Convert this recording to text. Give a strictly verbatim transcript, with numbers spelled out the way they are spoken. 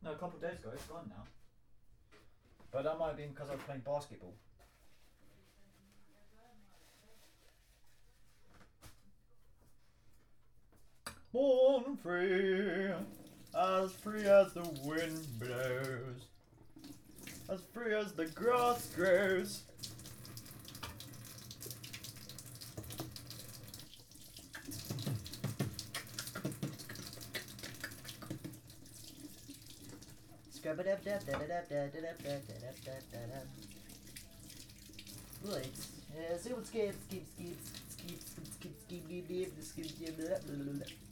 No, a couple of days ago. It's gone now. But that might have been because I was playing basketball. Born free, as free as the wind blows, as free as the grass grows. Right. Uh, so let's skip, skip, skip, skip, skip, skip, skip, skip, skip, skip, skip,